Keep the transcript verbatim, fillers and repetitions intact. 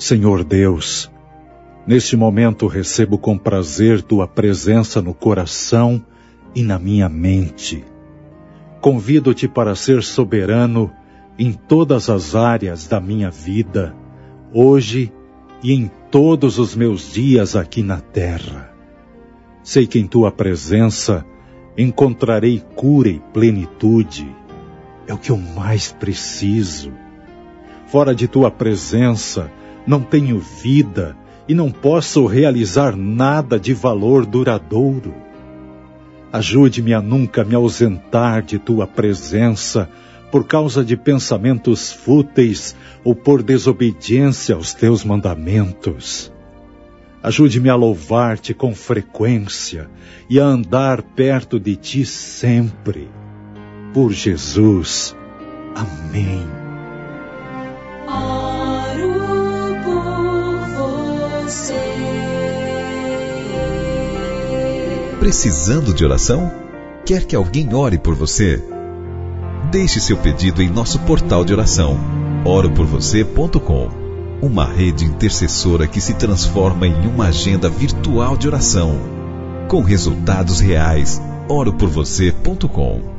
Senhor Deus, neste momento recebo com prazer Tua presença no coração e na minha mente. Convido-te para ser soberano em todas as áreas da minha vida, hoje e em todos os meus dias aqui na terra. Sei que em Tua presença encontrarei cura e plenitude. É o que eu mais preciso. Fora de Tua presença, não tenho vida e não posso realizar nada de valor duradouro. Ajude-me a nunca me ausentar de Tua presença por causa de pensamentos fúteis ou por desobediência aos Teus mandamentos. Ajude-me a louvar-te com frequência e a andar perto de Ti sempre. Por Jesus. Amém. Oro por você. Precisando de oração? Quer que alguém ore por você? Deixe seu pedido em nosso portal de oração, oro por você ponto com. Uma rede intercessora que se transforma em uma agenda virtual de oração. Com resultados reais, oro por você ponto com.